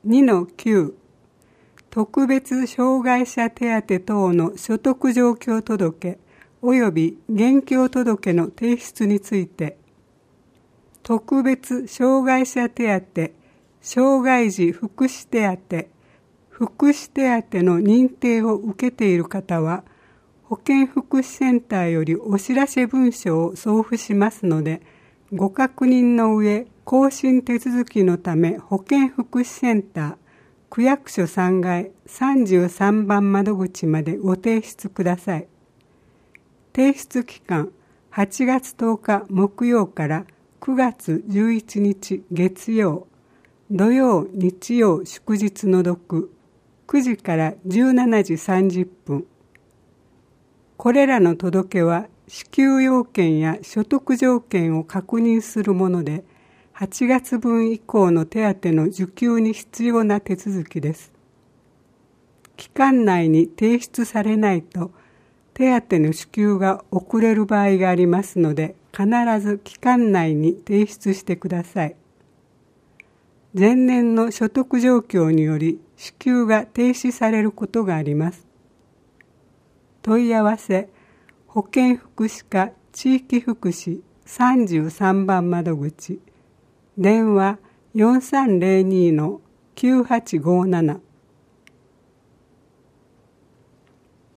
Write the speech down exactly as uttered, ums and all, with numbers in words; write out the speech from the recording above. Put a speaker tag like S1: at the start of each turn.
S1: にのきゅう、特別障害者手当等の所得状況届及び現況届の提出について、特別障害者手当、障害児福祉手当、福祉手当の認定を受けている方は、保健福祉センターよりお知らせ文書を送付しますので、ご確認の上、更新手続きのため保健福祉センター、区役所さんがいさんじゅうさんばん窓口までご提出ください。提出期間、はちがつとおか木曜からくがつじゅういちにち月曜、土曜、日曜、祝日の読、くじからじゅうしちじさんじゅっぷん。これらの届けは、支給要件や所得条件を確認するもので、はちがつぶん以降の手当の受給に必要な手続きです。期間内に提出されないと、手当の支給が遅れる場合がありますので、必ず期間内に提出してください。前年の所得状況により支給が停止されることがあります。問い合わせ、保健福祉課地域福祉さんじゅうさんばん窓口、電話 よんさんゼロにのきゅうはちごーなな